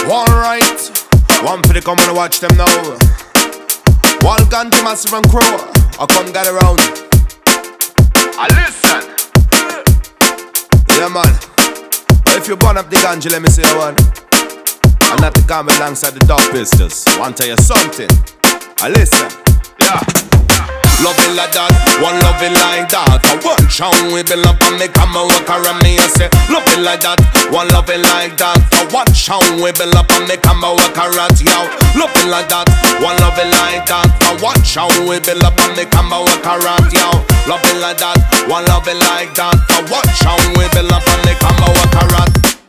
Alright, one for the come and watch them now. One ganja massive and crow, I come get around. I listen. Yeah man, if you burn up the ganja, let me say one. I'm not the come alongside the dog pistols. Want to tell you something? I listen. Yeah. Loving like that, one loving like that. I one chong we build up and me come and walk around me and say loving like that, one loving like that. I one chong we build up and me come and walk around yo. Loving like that, one loving like that. I one chong we build up and me come and walk around yo. Loving like that, one loving like that. I one chong we build up and me come and walk around.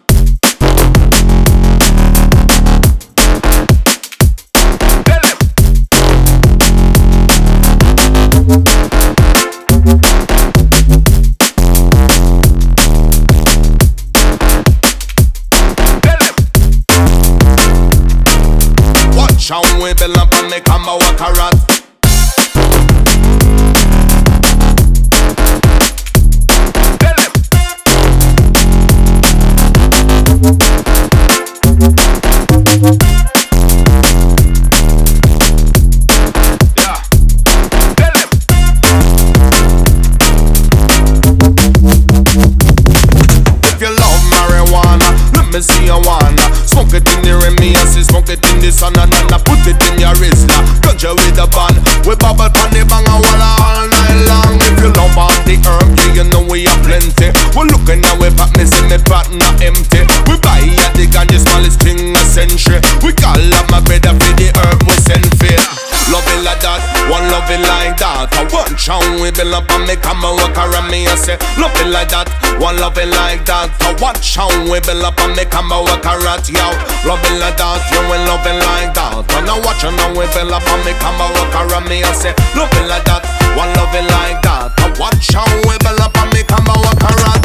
Chong we build up and me come and walk around. If you love marijuana, let me see you wanna smoke it in the Remy, I see smoke it in the sun and put it in your wrist now. Ganja with the band, we bubble pan the bang and walla all night long. If you love all the herb, yeah, you know we have plenty. We're looking at we back, me see me pot not empty. We buy at the ganja smallest thing a century. We call up my brother for the herb we send for. Love it like that, one love it like that. I one chong we build up and me come and walk around me and say love it like that, one love it like that. I one chong we build up and me come and walk around yo. Love it like that, you will love it like that. And I watch and now we build up and me come and walk around me and say love it like that, one love it like that. I one chong we build up and me come and walk around.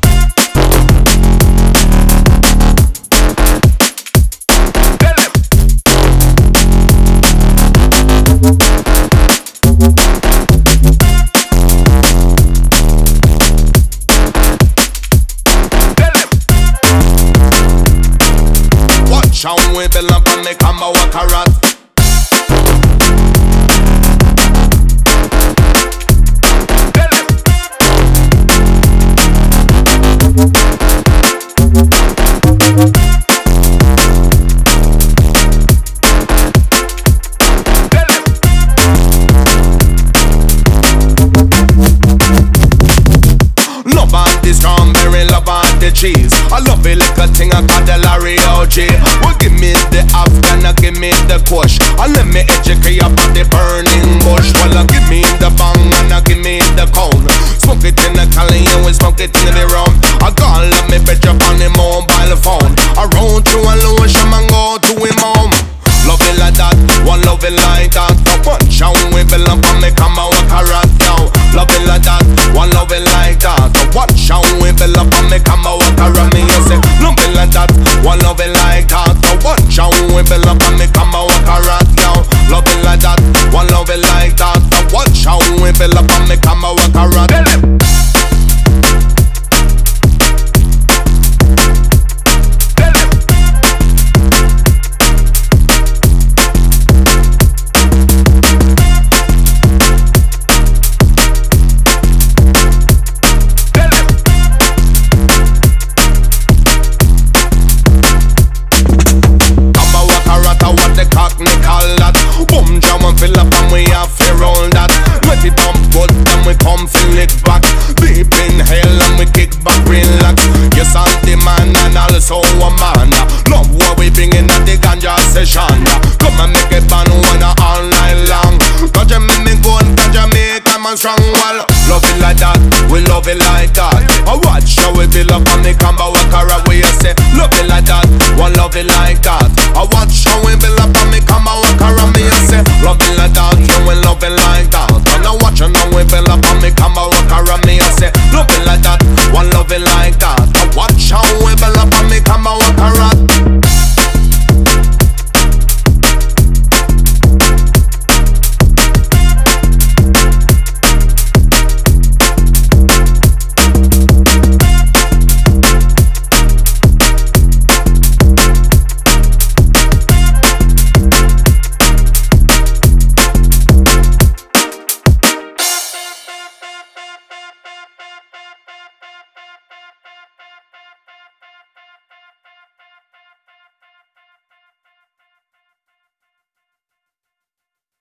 Chong we build up and me come and walk around. Nobody strawberry, love the cheese. I love it like a thing I got the Larry OG. Well, give me the Afghan, give me the kush, and let me educate about the burning bush. Well, give me the bang and give me the cone. Smoke it in the Cali and we smoke it in the rum. I call up me bitch up on the moon.